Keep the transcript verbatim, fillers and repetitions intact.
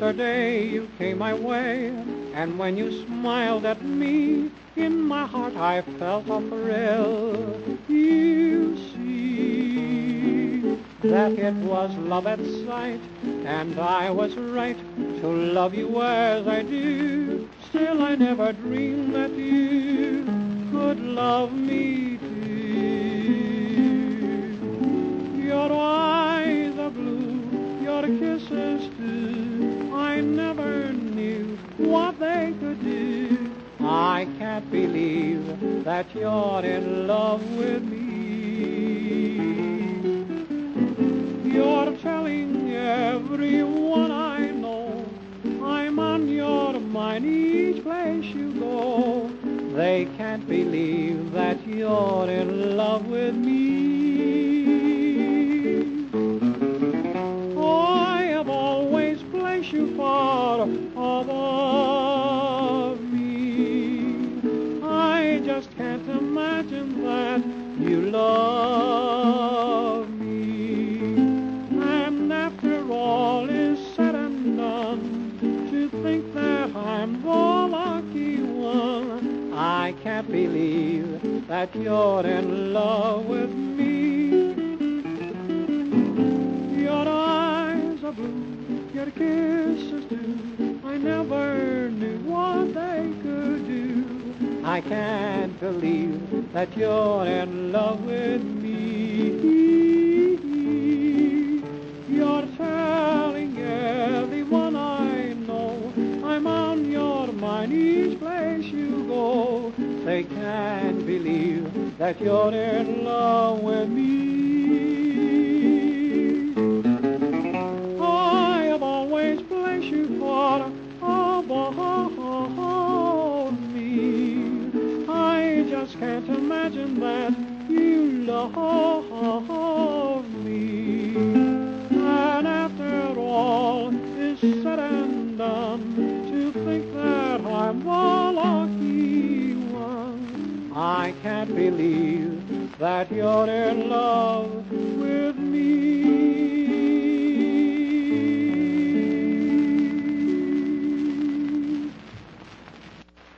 other day you came my way, and when you smiled at me, in my heart I felt a thrill. You see that it was love at sight, and I was right to love you as I do. Still I never dreamed that you could love me too. Your eyes are blue, your kisses too, I never knew what they could do. I can't believe that you're in love with me. You're telling everyone I know I'm on your mind each place you go. They can't believe that you're in love with me. I have always placed you far above me. I just can't imagine that you love me. And after all is said and done, to think that I'm the lucky one, I can't believe that you're in love with me. Your eyes are blue, your kisses too, I never knew what they could do. I can't believe that you're in love with me. You're telling everyone I know I'm on your mind each place you go. They can't believe that you're in love with me. I have always placed you far above me. I just can't imagine that you love me. And after all is said and done, to think that I'm the lucky one, I can't believe that you're in love with me.